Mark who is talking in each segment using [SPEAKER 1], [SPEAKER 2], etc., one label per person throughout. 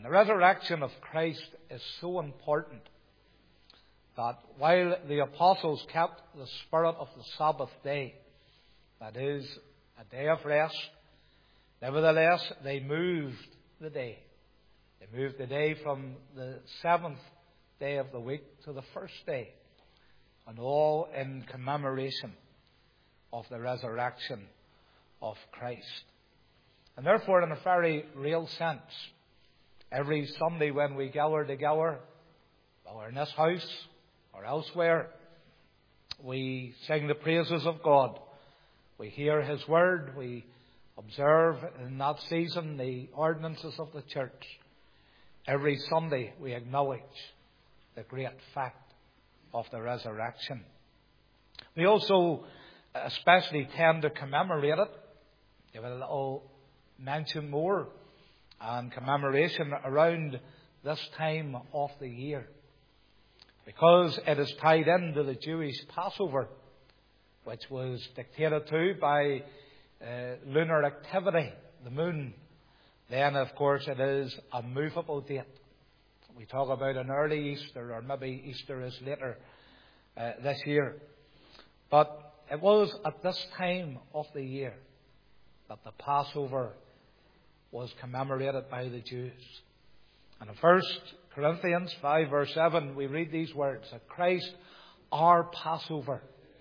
[SPEAKER 1] the resurrection of Christ is so important that while the apostles kept the spirit of the Sabbath day, that is, a day of rest, nevertheless they moved the day. They moved the day from the seventh day of the week to the first day, and all in commemoration of the resurrection of Christ. And therefore, in a very real sense, every Sunday when we gather together, whether in this house or elsewhere, we sing the praises of God. We hear His word. We observe in that season the ordinances of the church. Every Sunday we acknowledge the great fact of the resurrection. We also especially tend to commemorate it. Give it a little mention more and commemoration around this time of the year, because it is tied into the Jewish Passover, which was dictated to by lunar activity, the moon. Then, of course, it is a movable date. We talk about an early Easter, or maybe Easter is later this year. But it was at this time of the year that the Passover was commemorated by the Jews. And in 1 Corinthians 5 verse 7, we read these words, that Christ, our Passover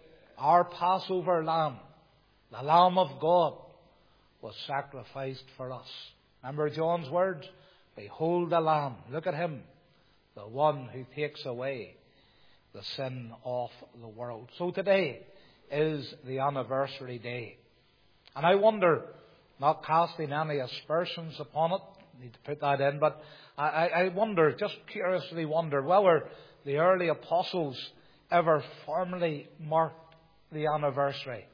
[SPEAKER 1] Lamb, the Lamb of God, was sacrificed for us. Remember John's words? Behold the Lamb, look at Him, the one who takes away the sin of the world. So today is the anniversary day. And I wonder, not casting any aspersions upon it, need to put that in, but I wonder, just curiously wonder, whether the early apostles ever formally marked the anniversary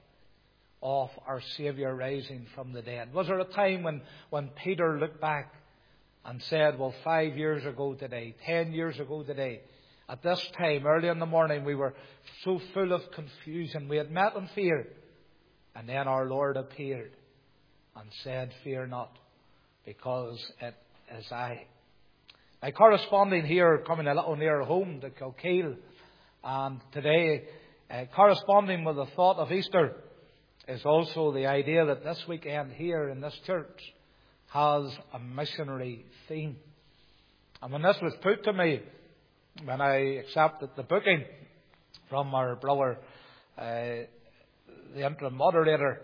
[SPEAKER 1] of our Saviour rising from the dead. Was there a time when Peter looked back and said, well, 5 years ago today, 10 years ago today, at this time, early in the morning, we were so full of confusion. We had met in fear. And then our Lord appeared and said, fear not, because it is I. My corresponding here, coming a little nearer home to Kilkeel, and today, corresponding with the thought of Easter, is also the idea that this weekend here in this church has a missionary theme. And when this was put to me, when I accepted the booking from our brother, the interim moderator,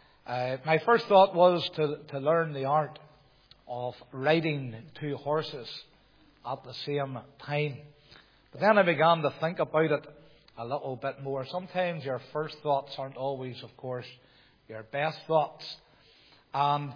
[SPEAKER 1] my first thought was to learn the art of riding two horses at the same time. But then I began to think about it a little bit more. Sometimes your first thoughts aren't always, of course, your best thoughts. And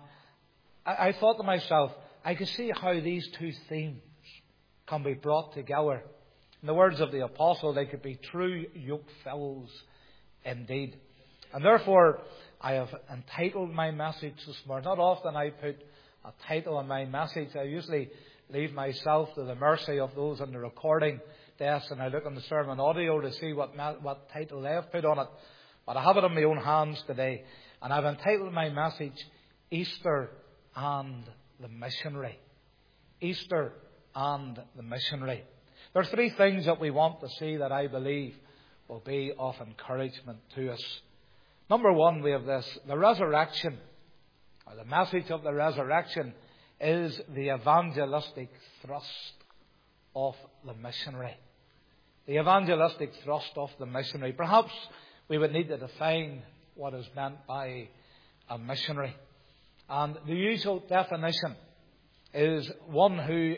[SPEAKER 1] I thought to myself, I could see how these two themes can be brought together. In the words of the apostle, they could be true yoke fellows indeed. And therefore, I have entitled my message this morning. Not often I put a title on my message. I usually leave myself to the mercy of those on the recording desk, and I look on the sermon audio to see what title they have put on it. But I have it in my own hands today, and I've entitled my message, Easter and the Missionary. Easter and the Missionary. There are three things that we want to see that I believe will be of encouragement to us. Number one, we have this. The resurrection, or the message of the resurrection, is the evangelistic thrust of the missionary. The evangelistic thrust of the missionary. Perhaps we would need to define what is meant by a missionary. And the usual definition is one who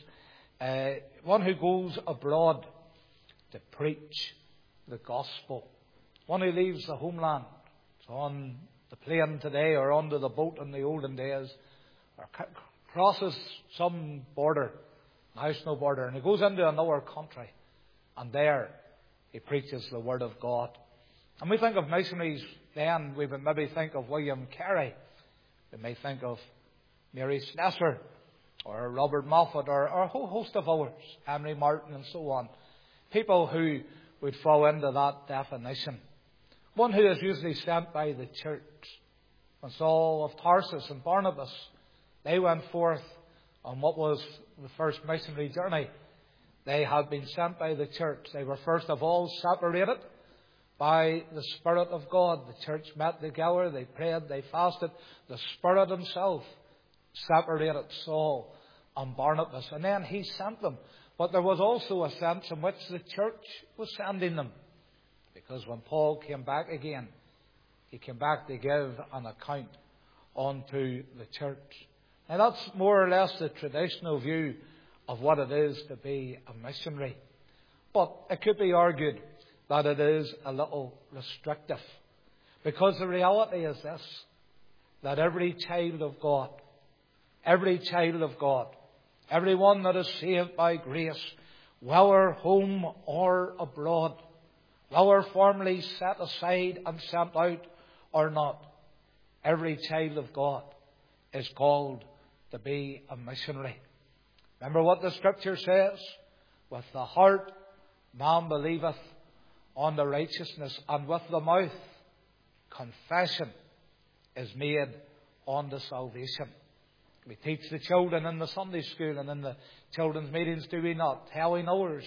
[SPEAKER 1] goes abroad to preach the gospel. One who leaves the homeland, so on the plane today or onto the boat in the olden days, or crosses some border, now it's no border, and he goes into another country, and there he preaches the word of God. And we think of missionaries then, we would maybe think of William Carey, we may think of Mary Slessor, or Robert Moffat, or a whole host of others, Henry Martin and so on. People who would fall into that definition. One who is usually sent by the church. When Saul of Tarsus and Barnabas, they went forth on what was the first missionary journey, they had been sent by the church. They were first of all separated by the Spirit of God. The church met together, they prayed, they fasted. The Spirit Himself separated Saul and Barnabas, and then He sent them. But there was also a sense in which the church was sending them, because when Paul came back again, he came back to give an account unto the church. Now that's more or less the traditional view of what it is to be a missionary. But it could be argued that it is a little restrictive, because the reality is this, that every child of God, everyone that is saved by grace, whether home or abroad, whether formerly set aside and sent out or not, every child of God is called to be a missionary. Remember what the Scripture says? With the heart man believeth unto righteousness, and with the mouth confession is made unto salvation. We teach the children in the Sunday school and in the children's meetings, do we not? Telling others.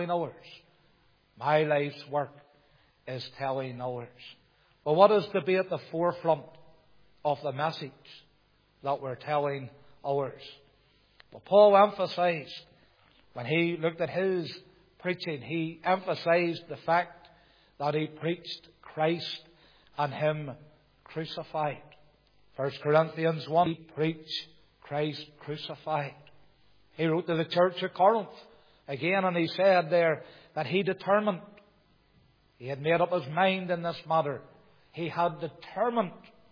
[SPEAKER 1] My life's work is telling others. But what is to be at the forefront of the message that we're telling others? Well, Paul emphasized, when he looked at his preaching, he emphasized the fact that he preached Christ and Him crucified. 1 Corinthians 1, he preached Christ crucified. He wrote to the church at Corinth again, and he said there that he determined, he had made up his mind in this matter. He had determined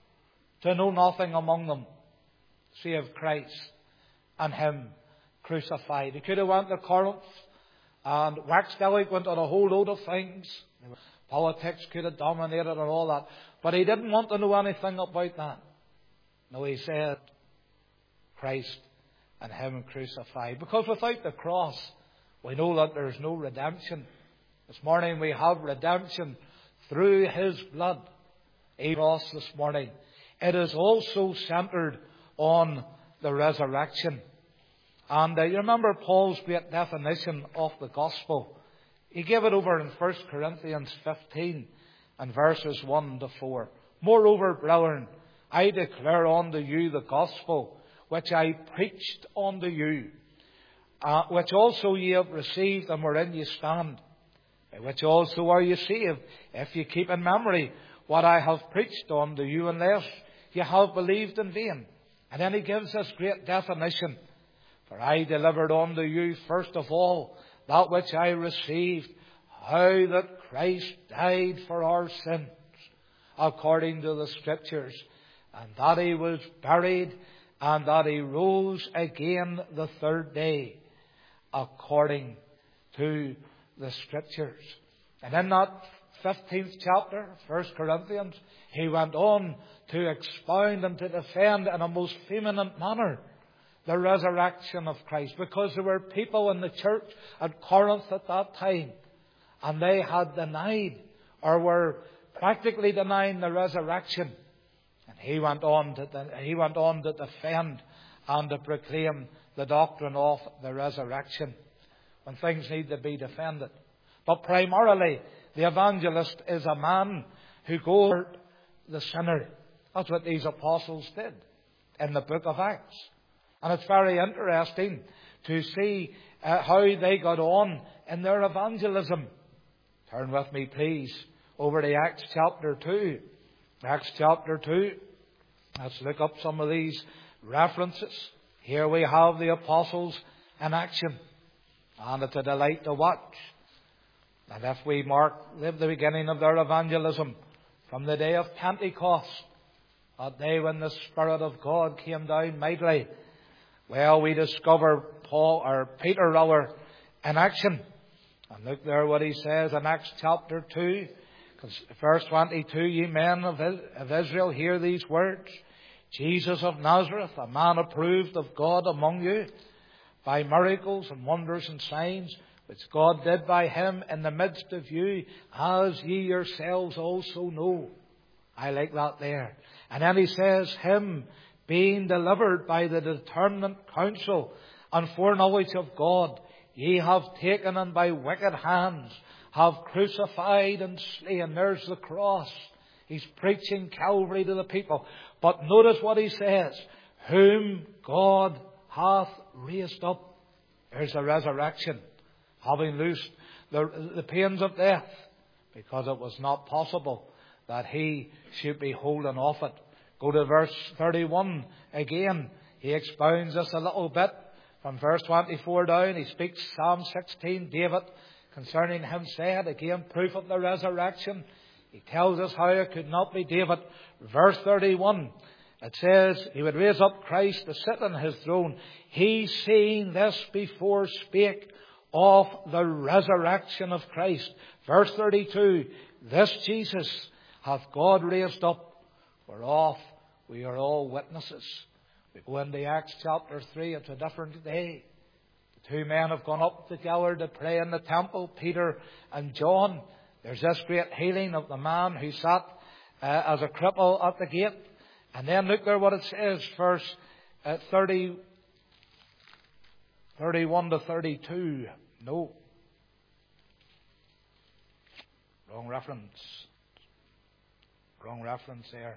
[SPEAKER 1] to know nothing among them save Christ and Him crucified. He could have went to Corinth and waxed eloquent on a whole load of things. Politics could have dominated and all that. But he didn't want to know anything about that. No, he said Christ and Him crucified. Because without the cross, we know that there's no redemption. This morning we have redemption through His blood. A cross this morning. It is also centered on the resurrection. And you remember Paul's great definition of the gospel. He gave it over in 1 Corinthians 15 and verses 1 to 4. Moreover, brethren, I declare unto you the gospel which I preached unto you, which also ye have received, and wherein ye stand, by which also are ye saved, if ye keep in memory what I have preached unto you, unless ye have believed in vain. And then he gives this great definition. For I delivered unto you first of all that which I received, how that Christ died for our sins, according to the Scriptures, and that He was buried, and that He rose again the third day, according to the Scriptures. And in that 15th chapter, 1 Corinthians, he went on to expound and to defend in a most vehement manner the resurrection of Christ. Because there were people in the church at Corinth at that time, and they had denied, or were practically denying, the resurrection. And he went on to defend and to proclaim the doctrine of the resurrection when things need to be defended. But primarily, the evangelist is a man who goes to the sinner. That's what these apostles did in the book of Acts. And it's very interesting to see how they got on in their evangelism. Turn with me, please, over to Acts chapter 2. Acts chapter 2. Let's look up some of these references. Here we have the apostles in action. And it's a delight to watch. And if we mark the beginning of their evangelism from the day of Pentecost, that day when the Spirit of God came down mightily, well, we discover Peter in action. And look there what he says in Acts chapter 2, verse 22, ye men of Israel, hear these words. Jesus of Nazareth, a man approved of God among you, by miracles and wonders and signs, which God did by Him in the midst of you, as ye yourselves also know. I like that there. And then he says, Him being delivered by the determinate counsel and foreknowledge of God, ye have taken and by wicked hands have crucified and slain. There's the cross. He's preaching Calvary to the people. But notice what he says. Whom God hath raised up. There's a resurrection. Having loosed the pains of death. Because it was not possible that he should be holding off it. Go to verse 31 again. He expounds this a little bit. From verse 24 down, he speaks Psalm 16. David, concerning him, said, again, proof of the resurrection. He tells us how it could not be David. Verse 31, it says, he would raise up Christ to sit on his throne. He, seeing this before, spake of the resurrection of Christ. Verse 32, this Jesus hath God raised up, whereof we are all witnesses. We go into Acts chapter 3, it's a different day. The two men have gone up together to pray in the temple, Peter and John. There's this great healing of the man who sat as a cripple at the gate. And then look there what it says, verse 31 to 32. No. Wrong reference. Wrong reference there.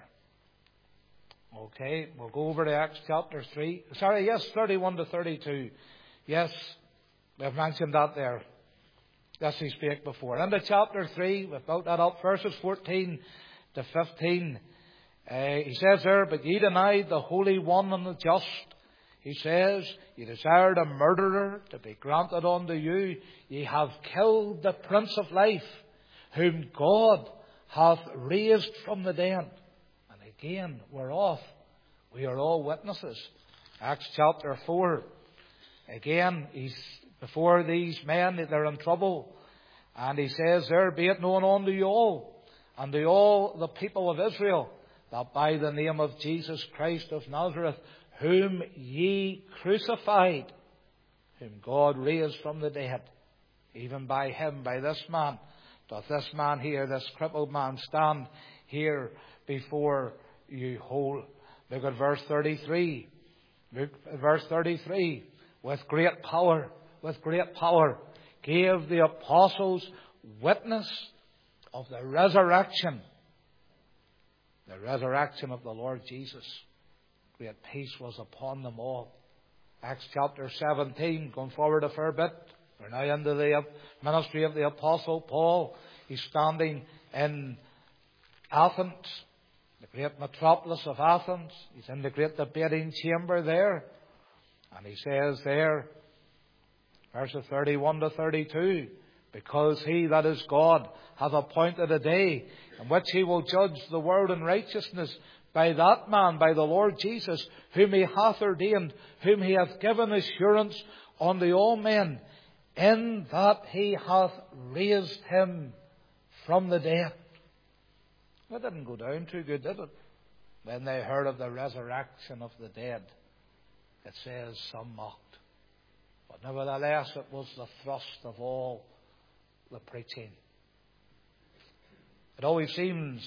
[SPEAKER 1] Okay, we'll go over to Acts chapter 3. 31 to 32. Yes, we've mentioned that there. Yes, he spake before. Into chapter 3, we've built that up, verses 14 to 15. He says there, but ye denied the Holy One and the Just. He says, ye desired a murderer to be granted unto you. Ye have killed the Prince of Life, whom God hath raised from the dead. And again, we're off. We are all witnesses. Acts chapter 4. Again, he's before these men, they're in trouble. And he says, there be it known unto you all, and to all the people of Israel, that by the name of Jesus Christ of Nazareth, whom ye crucified, whom God raised from the dead, even by him, by this man, doth this man here, this crippled man, stand here before you whole. Look at verse 33. Look at verse 33. With great power, gave the apostles witness of the resurrection of the Lord Jesus. Great peace was upon them all. Acts chapter 17, going forward a fair bit. We're now into the ministry of the Apostle Paul. He's standing in Athens, the great metropolis of Athens. He's in the great debating chamber there. And he says there, verses 31 to 32, because he, that is God, hath appointed a day in which he will judge the world in righteousness by that man, by the Lord Jesus, whom he hath ordained, whom he hath given assurance unto all men, in that he hath raised him from the dead. That didn't go down too good, did it? When they heard of the resurrection of the dead, it says some mocked. But nevertheless, it was the thrust of all the preaching. It always seems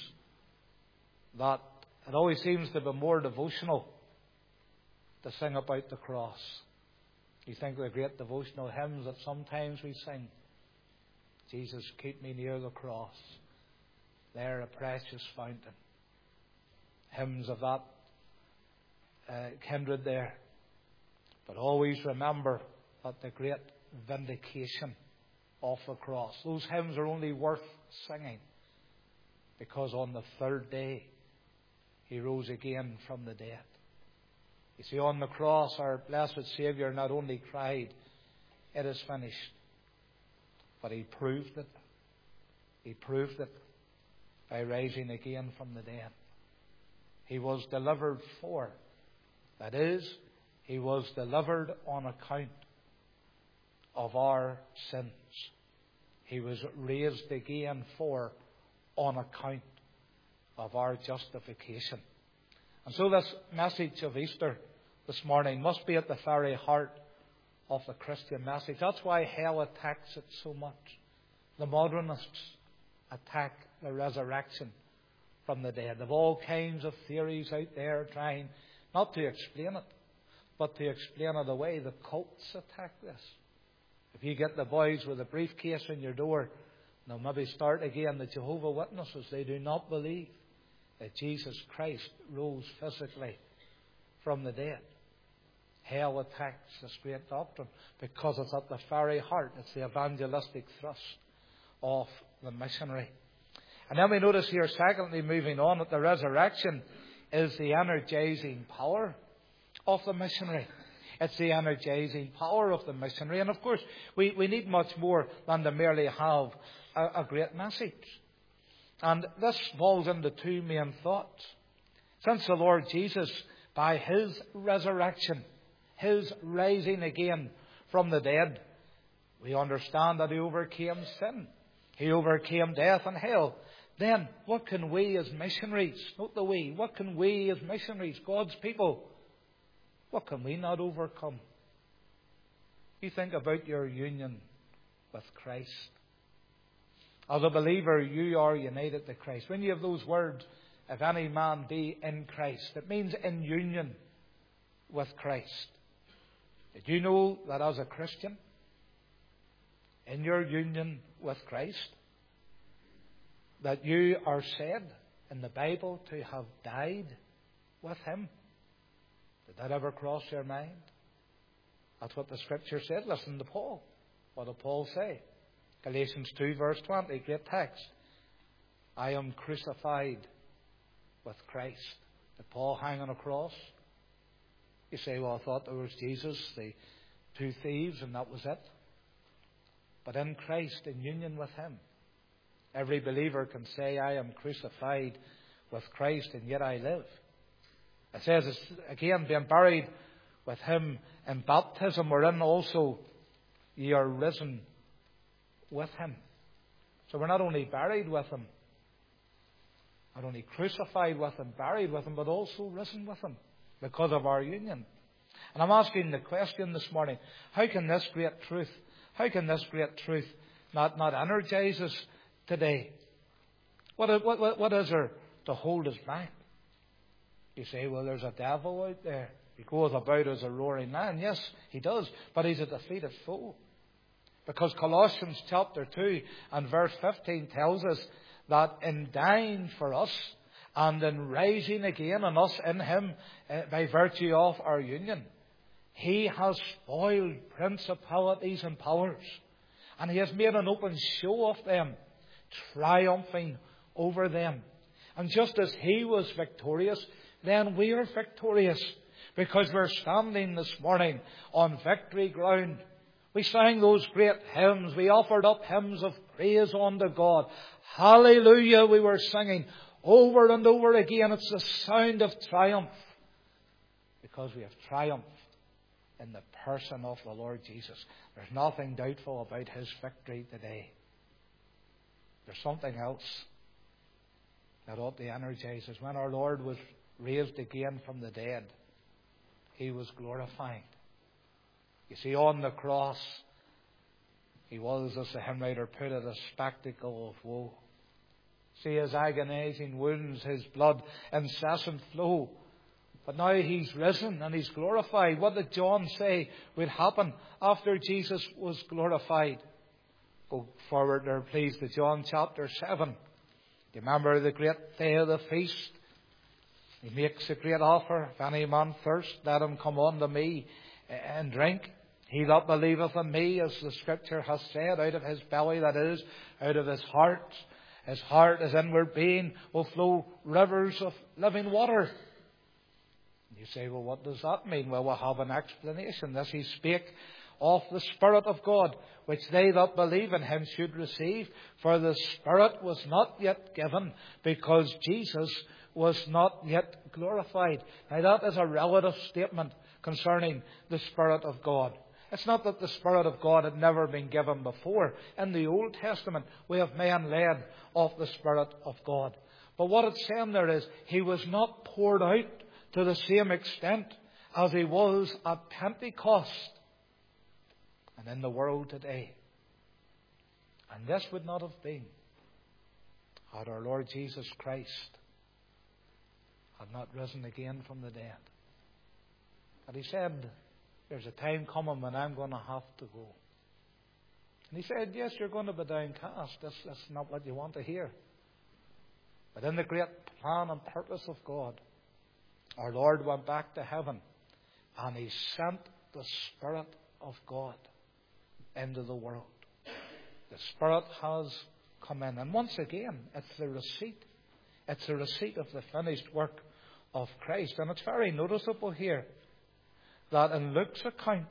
[SPEAKER 1] to be more devotional to sing about the cross. You think of the great devotional hymns that sometimes we sing. Jesus, keep me near the cross. There a precious fountain. Hymns of that kindred there. But always remember that the great vindication of the cross. Those hymns are only worth singing because on the third day he rose again from the dead. You see, on the cross our blessed Saviour not only cried, it is finished, but he proved it. He proved it by rising again from the dead. He was delivered for. That is, he was delivered on account of our sins. He was raised again for on account of our justification. And so this message of Easter this morning must be at the very heart of the Christian message. That's why hell attacks it so much. The modernists attack the resurrection from the dead. There are all kinds of theories out there trying Not to explain it, but to explain it away. The cults attack this. If you get the boys with a briefcase in your door, they'll maybe start again. The Jehovah's Witnesses, they do not believe that Jesus Christ rose physically from the dead. Hell attacks this great doctrine because it's at the very heart. It's the evangelistic thrust of the missionary. And then we notice here, secondly, moving on, that the resurrection is the energizing power of the missionary. It's the energizing power of the missionary. And of course, we need much more than to merely have a great message. And this falls into two main thoughts. Since the Lord Jesus, by His resurrection, His rising again from the dead, we understand that He overcame sin. He overcame death and hell. Then, what can we as missionaries, note the we, what can we as missionaries, God's people, what can we not overcome? You think about your union with Christ. As a believer, you are united to Christ. When you have those words, if any man be in Christ, it means in union with Christ. Did you know that as a Christian, in your union with Christ, that you are said in the Bible to have died with Him? Did that ever cross your mind? That's what the Scripture said. Listen to Paul. What did Paul say? Galatians 2 verse 20, great text. I am crucified with Christ. Did Paul hang on a cross? You say, well, I thought there was Jesus, the two thieves, and that was it. But in Christ, in union with Him, every believer can say, I am crucified with Christ, and yet I live. It says, again, being buried with Him in baptism, wherein also ye are risen with Him. So we're not only buried with Him, not only crucified with Him, buried with Him, but also risen with Him because of our union. And I'm asking the question this morning, how can this great truth not energize us today? What is there to hold us back? You say, well, there's a devil out there. He goes about as a roaring lion. Yes, he does, but he's a defeated foe. Because Colossians chapter 2 and verse 15 tells us that in dying for us and in rising again on us in Him by virtue of our union, He has spoiled principalities and powers. And He has made an open show of them, triumphing over them. And just as He was victorious, then we are victorious, because we're standing this morning on victory ground. We sang those great hymns. We offered up hymns of praise unto God. Hallelujah, we were singing over and over again. It's the sound of triumph, because we have triumphed in the person of the Lord Jesus. There's nothing doubtful about His victory today. There's something else that ought to energize us. When our Lord was raised again from the dead, He was glorified. You see, on the cross, He was, as the hymn writer put it, a spectacle of woe. See His agonizing wounds, His blood incessant flow. But now He's risen and He's glorified. What did John say would happen after Jesus was glorified? Go forward there, please, to John chapter 7. Do you remember the great day of the feast? He makes a great offer. If any man thirst, let him come unto me and drink. He that believeth in me, as the Scripture has said, out of his belly, that is, out of his heart, his inward being, will flow rivers of living water. You say, well, what does that mean? Well, we'll have an explanation. This He spake of the Spirit of God, which they that believe in Him should receive. For the Spirit was not yet given, because Jesus was not yet glorified. Now that is a relative statement concerning the Spirit of God. It's not that the Spirit of God had never been given before. In the Old Testament, we have men led of the Spirit of God. But what it's saying there is, He was not poured out to the same extent as He was at Pentecost and in the world today. And this would not have been had our Lord Jesus Christ had not risen again from the dead. And he said, there's a time coming when I'm going to have to go. And he said, yes, you're going to be downcast. That's not what you want to hear. But in the great plan and purpose of God, our Lord went back to heaven and He sent the Spirit of God into the world. The Spirit has come in. And once again, it's the receipt. It's the receipt of the finished work of Christ. And it's very noticeable here that in Luke's account,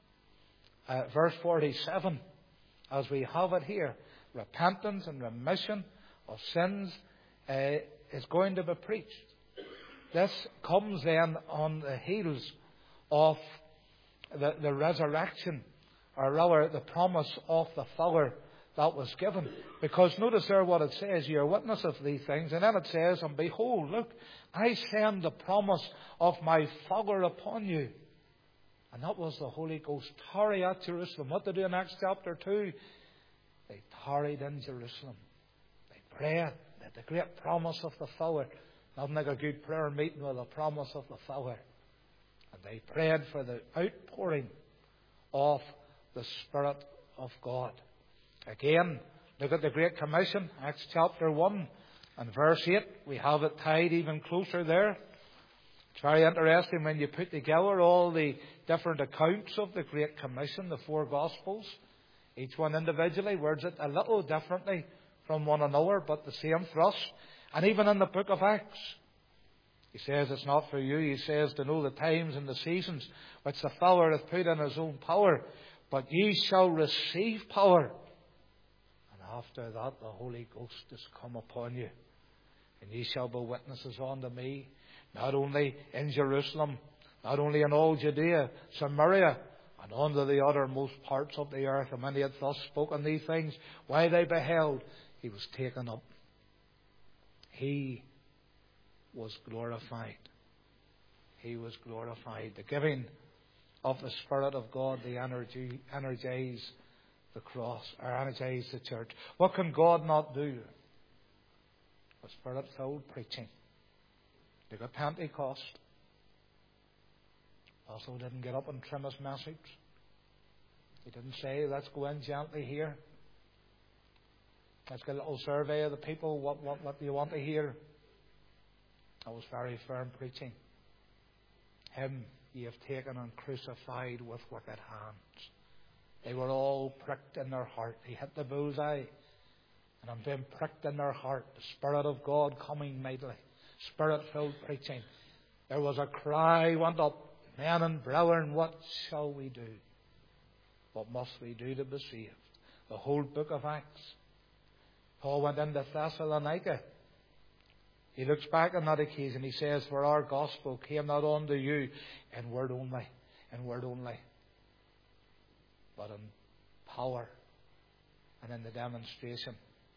[SPEAKER 1] verse 47, as we have it here, repentance and remission of sins is going to be preached. This comes then on the heels of the resurrection, or rather the promise of the Father that was given. Because notice there what it says, "You are witness of these things," and then it says, "And behold, look, I send the promise of my Father upon you." And that was the Holy Ghost. Tarry at Jerusalem. What did they do in Acts chapter 2? They tarried in Jerusalem. They prayed that the great promise of the Father, nothing like a good prayer meeting with a promise of the Father. And they prayed for the outpouring of the Spirit of God. Again, look at the Great Commission, Acts chapter 1 and verse 8. We have it tied even closer there. It's very interesting when you put together all the different accounts of the Great Commission, the four Gospels. Each one individually words it a little differently from one another, but the same thrust. And even in the book of Acts, he says it's not for you. He says to know the times and the seasons which the Father hath put in His own power. But ye shall receive power. And after that the Holy Ghost is come upon you. And ye shall be witnesses unto me, not only in Jerusalem, not only in all Judea, Samaria, and unto the uttermost parts of the earth. And when He had thus spoken these things, while they beheld, He was taken up. He was glorified. He was glorified. The giving of the Spirit of God, the energize the cross, or energize the church. What can God not do? A Spirit-filled preaching. Look at Pentecost. Also didn't get up and trim His message. He didn't say, let's go in gently here. Let's get a little survey of the people. What do you want to hear? That was very firm preaching. Him ye have taken and crucified with wicked hands. They were all pricked in their heart. He hit the bullseye. And I'm being pricked in their heart. The Spirit of God coming mightily. Spirit-filled preaching. There was a cry went up. Men and brethren, what shall we do? What must we do to be saved? The whole book of Acts. Paul went into Thessalonica. He looks back on that occasion. He says, for our gospel came not unto you in word only, but in power and in the demonstration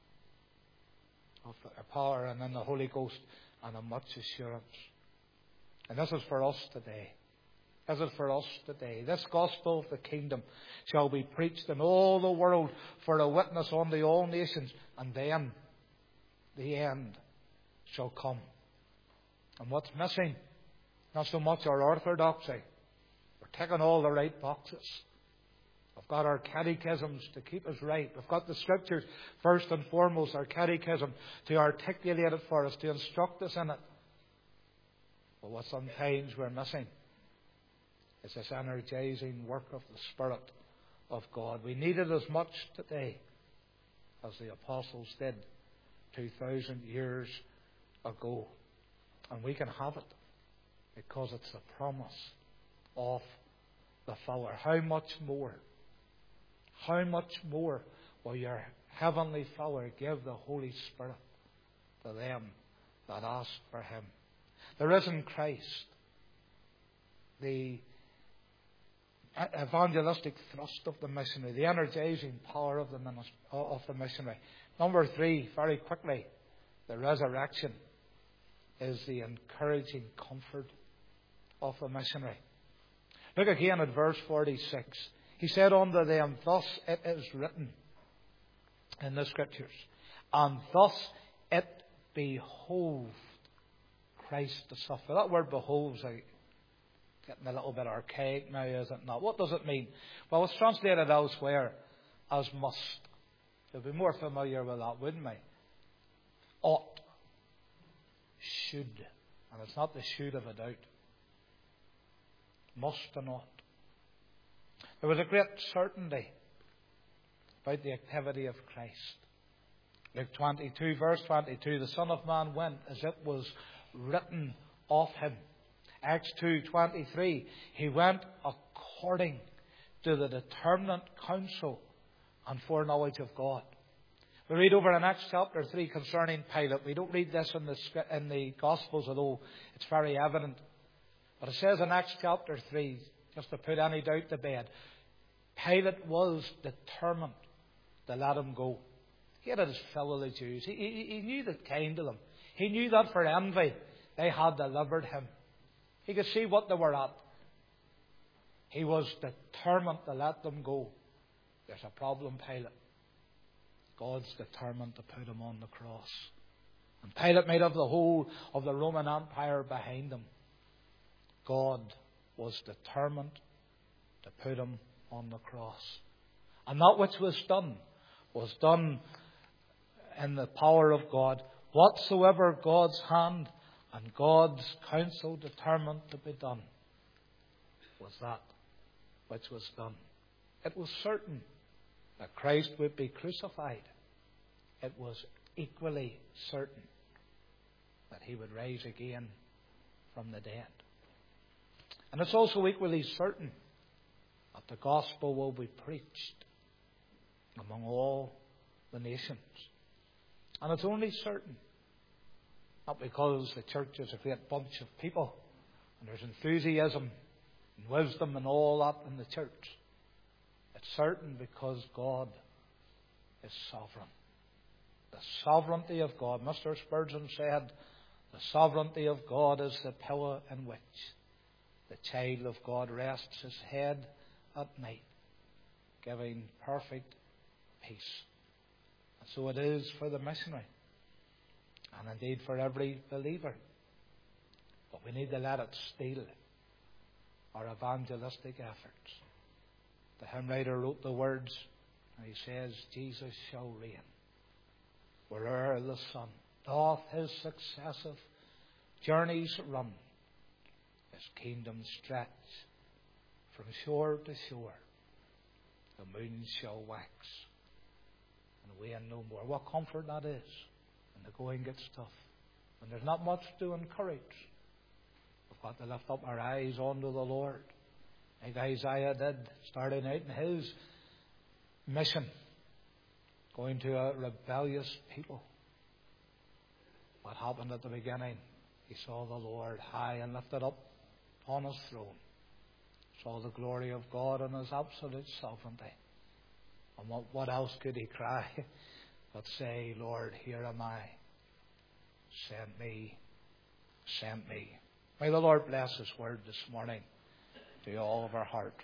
[SPEAKER 1] of the power and in the Holy Ghost and in much assurance. And this is for us today. This is for us today. This gospel of the kingdom shall be preached in all the world for a witness unto all nations, and then the end shall come. And what's missing? Not so much our orthodoxy. We're ticking all the right boxes. We've got our catechisms to keep us right. We've got the Scriptures, first and foremost, our catechism, to articulate it for us, to instruct us in it. But what sometimes we're missing is this energizing work of the Spirit of God. We need it as much today as the apostles did 2,000 years ago. And we can have it because it's the promise of the Father. How much more will your Heavenly Father give the Holy Spirit to them that ask for Him? The risen Christ, the evangelistic thrust of the missionary, the energizing power of the missionary. Number 3, very quickly, the resurrection is the encouraging comfort of the missionary. Look again at verse 46. He said unto them, thus it is written in the Scriptures, and thus it behoved Christ to suffer. That word behoves, Getting a little bit archaic now, is it not? What does it mean? Well, it's translated elsewhere as must. You'll be more familiar with that, wouldn't we? Ought. Should. And it's not the should of a doubt. Must and ought. There was a great certainty about the activity of Christ. Luke 22, verse 22, the Son of Man went as it was written of him. Acts 2:23, he went according to the determinate counsel and foreknowledge of God. We read over in Acts chapter 3 concerning Pilate. We don't read this in the Gospels, although it's very evident. But it says in Acts chapter 3, just to put any doubt to bed, Pilate was determined to let him go. He had his fill of the Jews. He knew the kind of them. He knew that for envy they had delivered him. He could see what they were at. He was determined to let them go. There's a problem, Pilate. God's determined to put him on the cross. And Pilate made up the whole of the Roman Empire behind him. God was determined to put him on the cross. And that which was done in the power of God. Whatsoever God's hand and God's counsel determined to be done was that which was done. It was certain that Christ would be crucified. It was equally certain that he would rise again from the dead. And it's also equally certain that the gospel will be preached among all the nations. And it's only certain, not because the church is a great bunch of people and there's enthusiasm and wisdom and all that in the church. It's certain because God is sovereign. The sovereignty of God. Mr. Spurgeon said, the sovereignty of God is the pillow in which the child of God rests his head at night, giving perfect peace. And so it is for the missionary, and indeed for every believer. But we need to let it steal our evangelistic efforts. The hymn writer wrote the words, and he says, Jesus shall reign where'er the sun doth his successive journeys run. His kingdom stretch from shore to shore. The moon shall wax and wane no more. What comfort that is when the going gets tough, when there's not much to encourage. We've got to lift up our eyes onto the Lord, like Isaiah did, starting out in his mission, going to a rebellious people. What happened at the beginning? He saw the Lord high and lifted up on his throne, saw the glory of God and his absolute sovereignty. And what else could he cry but say, Lord, here am I, send me, send me. May the Lord bless his word this morning to all of our heart.